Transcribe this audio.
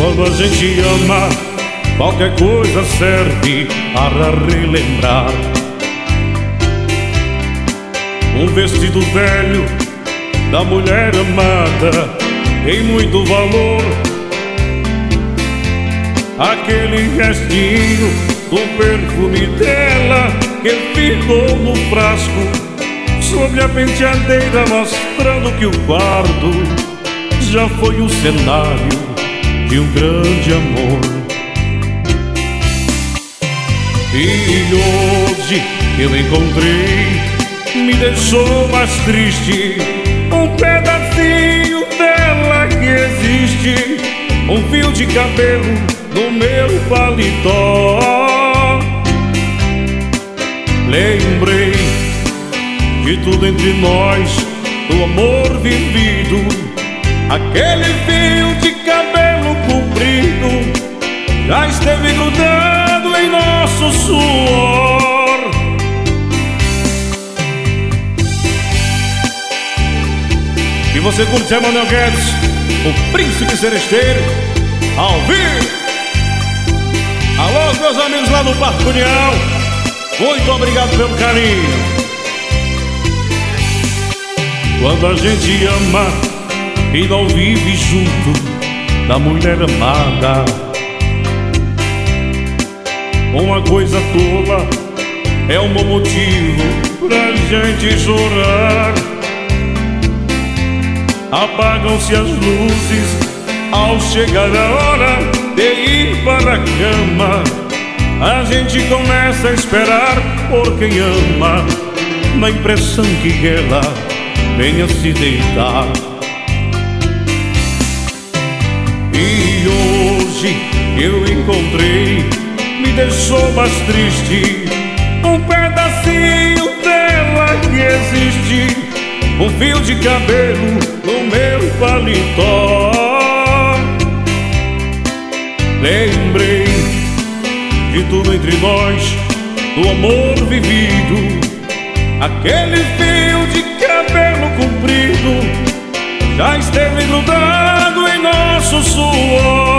Quando a gente ama, qualquer coisa serve para relembrar. Um vestido velho da mulher amada tem muito valor. Aquele restinho do perfume dela que ficou no frasco sobre a penteadeira, mostrando que o quarto já foi o cenário de um grande amor. E hoje eu encontrei, me deixou mais triste, um pedacinho dela que existe, um fio de cabelo no meu paletó. Lembrei de tudo entre nós, do amor vivido, aquele fio de cabelo comprido já esteve grudado em nosso suor. E você curte Emanuel Guedes, o príncipe seresteiro, ao vivo. Alô, meus amigos lá no Parque União, muito obrigado pelo carinho. Quando a gente ama e não vive junto da mulher amada, uma coisa tola é um bom motivo pra gente chorar. Apagam-se as luzes ao chegar a hora de ir para a cama. A gente começa a esperar por quem ama, na impressão que ela venha se deitar. E hoje eu encontrei, me deixou mais triste, um pedacinho dela que existe, um fio de cabelo no meu paletó. Lembrei de tudo entre nós, do amor vivido, aquele fio de cabelo comprido já esteve grudado em nosso suor.